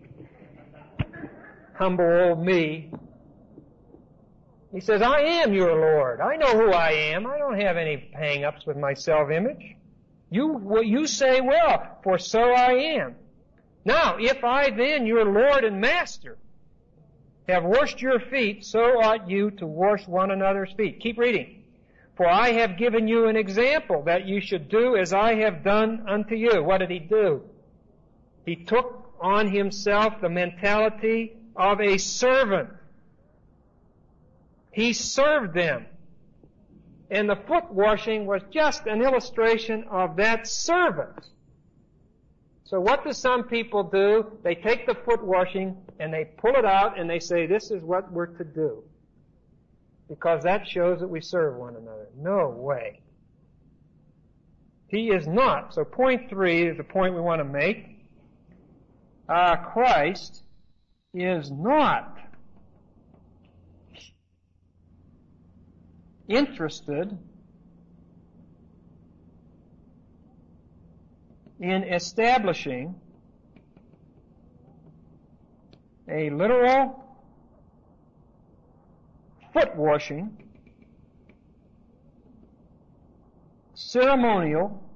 Humble old me." He says, "I am your Lord. I know who I am. I don't have any hang-ups with my self-image. You, well, you say, well, for so I am. Now, if I then, your Lord and Master, have washed your feet, so ought you to wash one another's feet." Keep reading. "For I have given you an example that you should do as I have done unto you." What did he do? He took on himself the mentality of a servant. He served them. And the foot washing was just an illustration of that service. So what do some people do? They take the foot washing and they pull it out and they say, this is what we're to do. Because that shows that we serve one another. No way. He is not. So point three is the point we want to make. Uh, Christ is not interested in establishing a literal foot washing ceremonial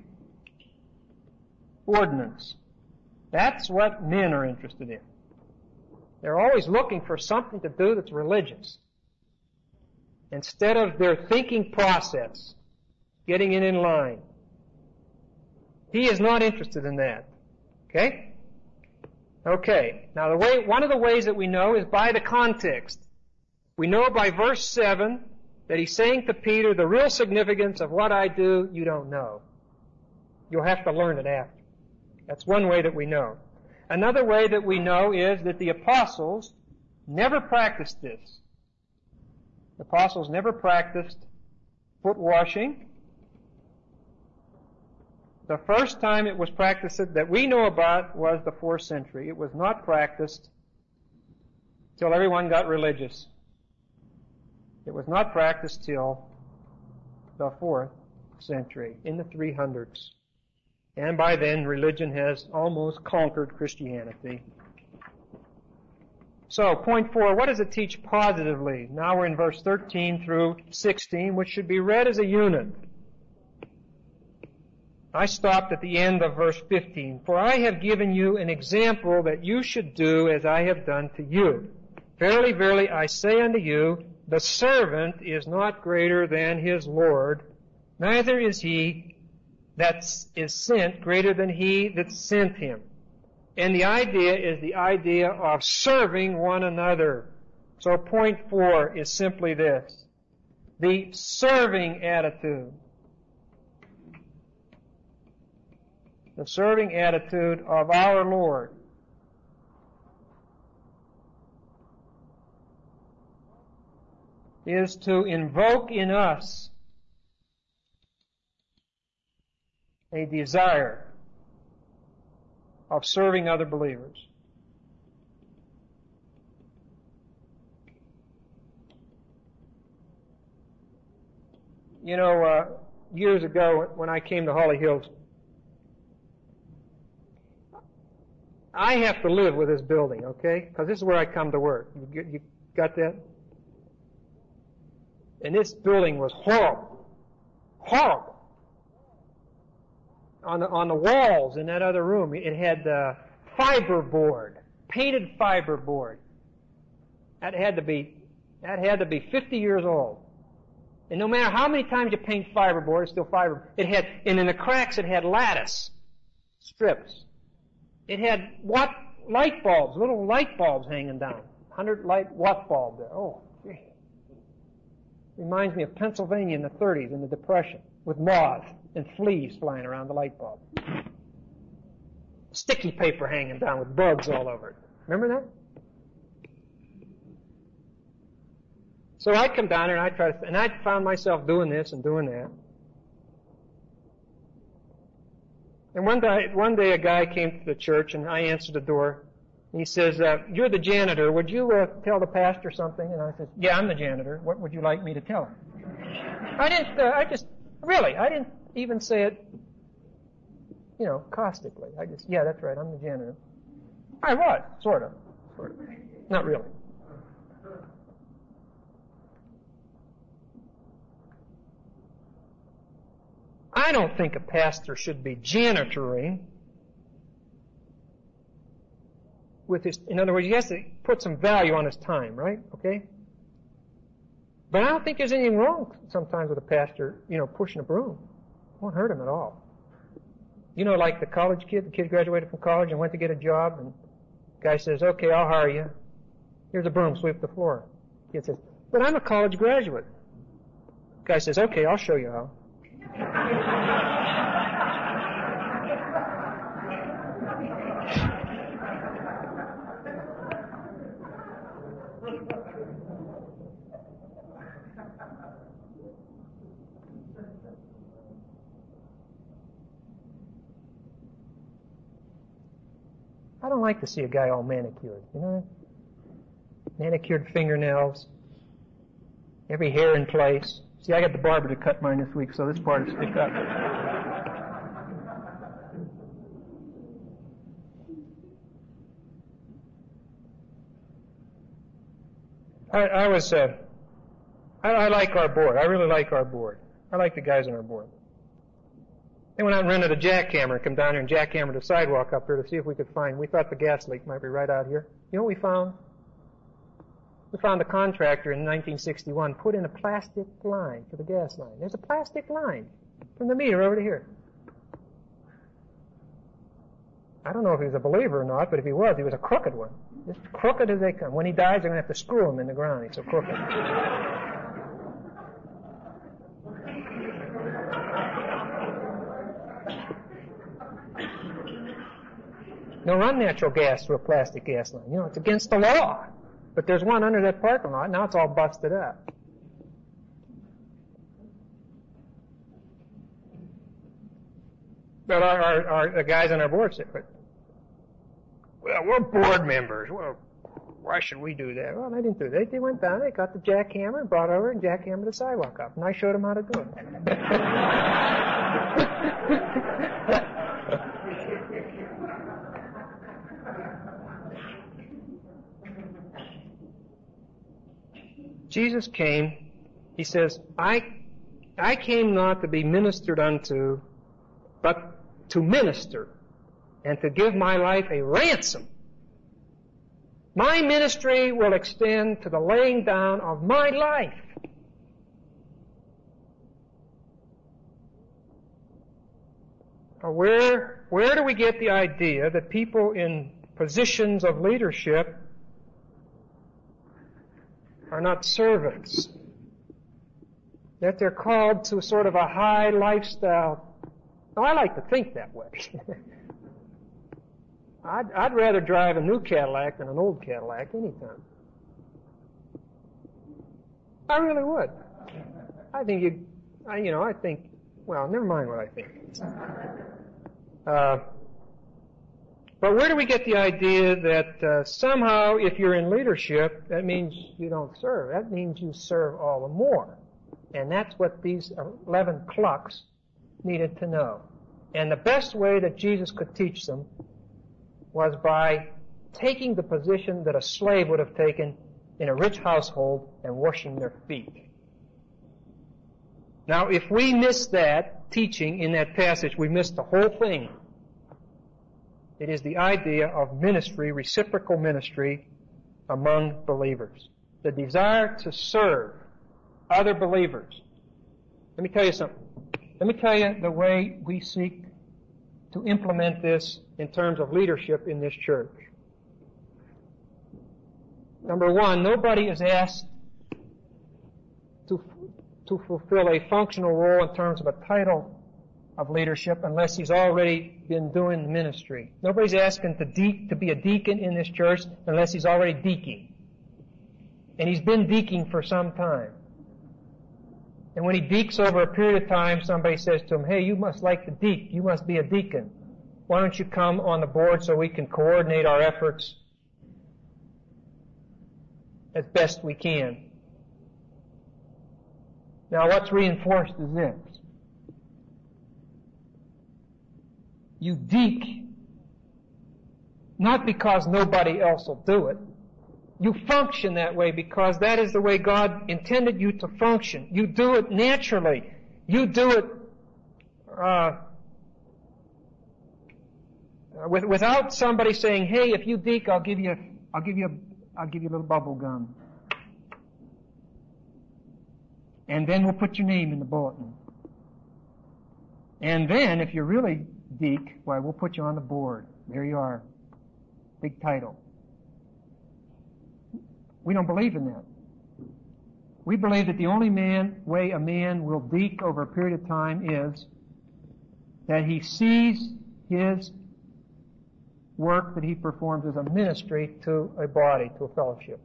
ordinance. That's what men are interested in. They're always looking for something to do that's religious, instead of their thinking process, getting it in line. He is not interested in that. Okay? Okay. Now the way, one of the ways that we know is by the context. We know by verse seven that he's saying to Peter, the real significance of what I do, you don't know. You'll have to learn it after. That's one way that we know. Another way that we know is that the apostles never practiced this. The apostles never practiced foot washing. The first time it was practiced that we know about was the fourth century. It was not practiced till everyone got religious. It was not practiced till the fourth century, in the three hundreds. And by then, religion has almost conquered Christianity. So, point four, what does it teach positively? Now we're in verse thirteen through sixteen, which should be read as a unit. I stopped at the end of verse fifteen. For I have given you an example that you should do as I have done to you. Verily, verily, I say unto you, the servant is not greater than his Lord, neither is he that is sent greater than he that sent him. And the idea is the idea of serving one another. So point four is simply this. The serving attitude. The serving attitude of our Lord. Is to invoke in us a desire of serving other believers. You know, uh, years ago when I came to Holly Hills, I have to live with this building, okay? Because this is where I come to work. You, get, you got that? And this building was horrible. Horrible. On the, on the walls in that other room, it had uh, fiberboard, painted fiberboard. That had to be, that had to be fifty years old. And no matter how many times you paint fiberboard, it's still fiber. It had, and in the cracks it had lattice strips. It had watt light bulbs, little light bulbs hanging down. Hundred light watt bulb there. Oh, gee. Reminds me of Pennsylvania in the thirties, in the Depression, with moths and fleas flying around the light bulb. Sticky paper hanging down with bugs all over it. Remember that? So I'd come down there and I'd try to, and I found myself doing this and doing that. And one day, one day a guy came to the church and I answered the door. And he says, uh, you're the janitor. Would you uh, tell the pastor something? And I said, yeah, I'm the janitor. What would you like me to tell him? I didn't, uh, I just, really, I didn't even say it, you know, caustically. I just, yeah, that's right, I'm the janitor. I was, sort of. Sort of. Not really. I don't think a pastor should be janitoring with his, in other words, he has to put some value on his time, right? Okay? But I don't think there's anything wrong sometimes with a pastor, you know, pushing a broom. It won't hurt him at all. You know, like the college kid, the kid graduated from college and went to get a job, and the guy says, okay, I'll hire you. Here's a broom, sweep the floor. The kid says, but I'm a college graduate. The guy says, okay, I'll show you how. I don't like to see a guy all manicured, you know that? Manicured fingernails, every hair in place. See, I got the barber to cut mine this week, so this part will stick up. I, I was, uh, I, I like our board. I really like our board. I like the guys on our board. They went out and rented a jackhammer, come down here and jackhammered the sidewalk up here to see if we could find, we thought the gas leak might be right out here. You know what we found? We found a contractor in nineteen sixty-one put in a plastic line for the gas line. There's a plastic line from the meter over to here. I don't know if he was a believer or not, but if he was, he was a crooked one. Just crooked as they come. When he dies, they're going to have to screw him in the ground. He's so crooked. No, run natural gas through a plastic gas line. You know, it's against the law. But there's one under that parking lot. Now it's all busted up. But our, our, our the guys on our board said, well, we're board members. Well, why should we do that? Well, they didn't do that. They went down, they got the jackhammer and brought it over and jackhammered the sidewalk up. And I showed them how to do it. Jesus came, he says, I, I came not to be ministered unto, but to minister and to give my life a ransom. My ministry will extend to the laying down of my life. Now, where, where do we get the idea that people in positions of leadership are not servants? That they're called to sort of a high lifestyle. Now, I like to think that way. I'd, I'd rather drive a new Cadillac than an old Cadillac anytime. I really would. I think you, I, you know, I think, well, never mind what I think. Uh, but where do we get the idea that uh, somehow if you're in leadership, that means you don't serve. That means you serve all the more. And that's what these eleven clucks needed to know. And the best way that Jesus could teach them was by taking the position that a slave would have taken in a rich household and washing their feet. Now, if we miss that teaching in that passage, we miss the whole thing. It is the idea of ministry, reciprocal ministry among believers. The desire to serve other believers. Let me tell you something. Let me tell you the way we seek to implement this in terms of leadership in this church. Number one, nobody is asked to, to fulfill a functional role in terms of a title of leadership unless he's already been doing the ministry. Nobody's asking to, de- to be a deacon in this church unless he's already deaking. And he's been deaking for some time. And when he deeks over a period of time, somebody says to him, hey, you must like to deek. You must be a deacon. Why don't you come on the board so we can coordinate our efforts as best we can? Now, what's reinforced is this. You deek not because nobody else will do it. You function that way because that is the way God intended you to function. You do it naturally. You do it uh, with, without somebody saying, "Hey, if you deek, I'll give you, I'll give you, a, I'll give you a little bubble gum, and then we'll put your name in the bulletin. And then, if you're really deek, why, we'll put you on the board. There you are, big title." We don't believe in that. We believe that the only man, way a man will deek over a period of time is that he sees his work that he performs as a ministry to a body, to a fellowship.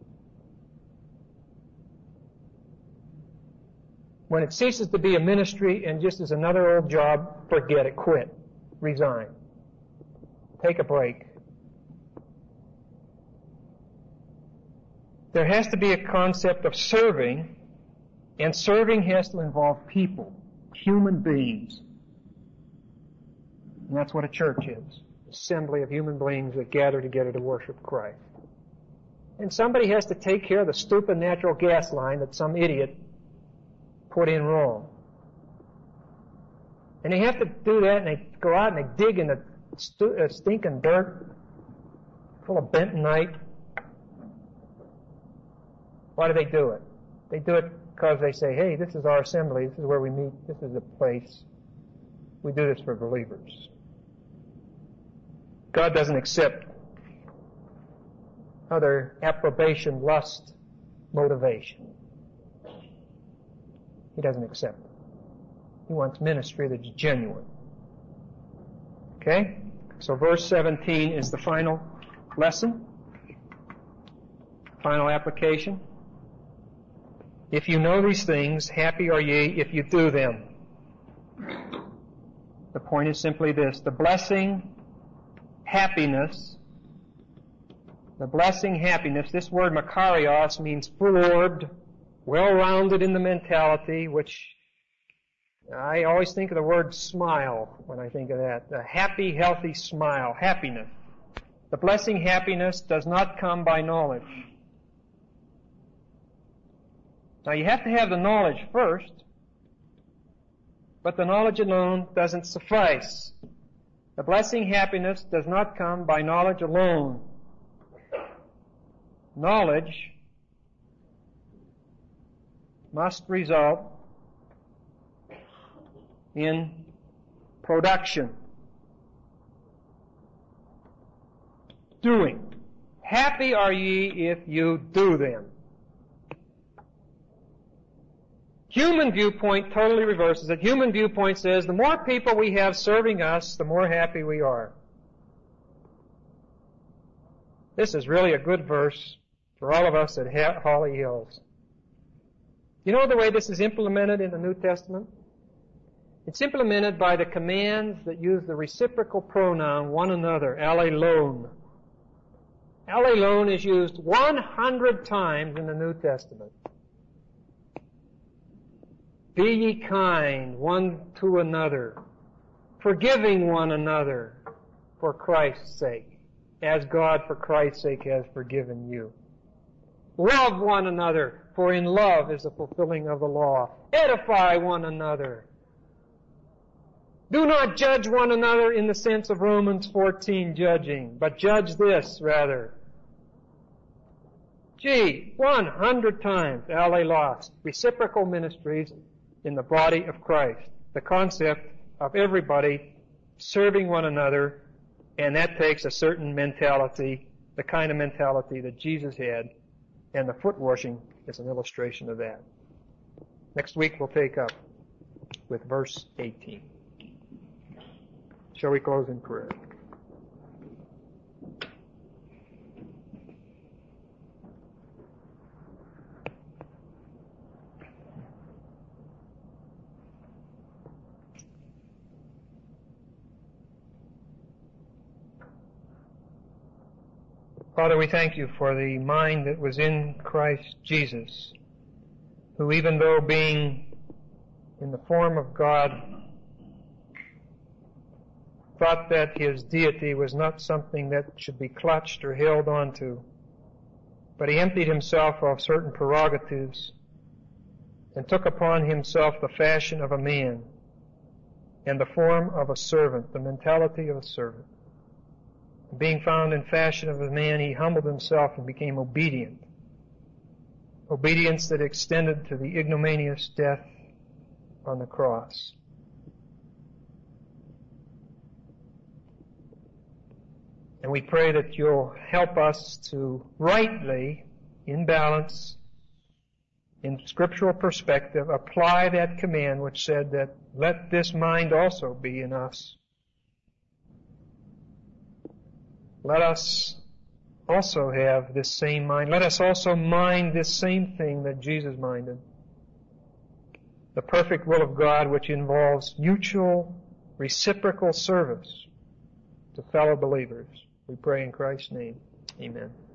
When it ceases to be a ministry and just as another old job, forget it, quit, resign, take a break. There has to be a concept of serving, and serving has to involve people, human beings. And that's what a church is. Assembly of human beings that gather together to worship Christ. And somebody has to take care of the stupid natural gas line that some idiot put in wrong. And they have to do that, and they go out and they dig in the stu- uh, stinking dirt full of bentonite. Why do they do it? They do it because they say, hey, this is our assembly, this is where we meet, this is the place. We do this for believers. God doesn't accept other approbation, lust, motivation. He doesn't accept it. He wants ministry that's genuine. Okay? So verse seventeen is the final lesson, final application. If you know these things, happy are ye if you do them. The point is simply this: the blessing, happiness, the blessing, happiness, this word makarios means full-orbed, well-rounded in the mentality, which I always think of the word smile when I think of that. A happy, healthy smile, happiness. The blessing, happiness does not come by knowledge. Now you have to have the knowledge first, but the knowledge alone doesn't suffice. The blessing, happiness does not come by knowledge alone. Knowledge must result in production. Doing. Happy are ye if you do them. Human viewpoint totally reverses it. Human viewpoint says the more people we have serving us, the more happy we are. This is really a good verse for all of us at Holly Hills. You know the way this is implemented in the New Testament? It's implemented by the commands that use the reciprocal pronoun one another, allelone. Allelone is used one hundred times in the New Testament. Be ye kind one to another, forgiving one another for Christ's sake, as God for Christ's sake has forgiven you. Love one another, for in love is the fulfilling of the law. Edify one another. Do not judge one another in the sense of Romans fourteen judging, but judge this rather. Gee, one hundred times, allelos, reciprocal ministries in the body of Christ. The concept of everybody serving one another, and that takes a certain mentality, the kind of mentality that Jesus had, and the foot washing is an illustration of that. Next week we'll take up with verse eighteen. Shall we close in prayer? Father, we thank you for the mind that was in Christ Jesus, who even though being in the form of God, thought that his deity was not something that should be clutched or held onto, but he emptied himself of certain prerogatives and took upon himself the fashion of a man and the form of a servant, the mentality of a servant. Being found in fashion of a man, he humbled himself and became obedient. Obedience that extended to the ignominious death on the cross. And we pray that you'll help us to rightly, in balance, in scriptural perspective, apply that command which said that let this mind also be in us. Let us also have this same mind. Let us also mind this same thing that Jesus minded. The perfect will of God, which involves mutual, reciprocal service to fellow believers. We pray in Christ's name. Amen.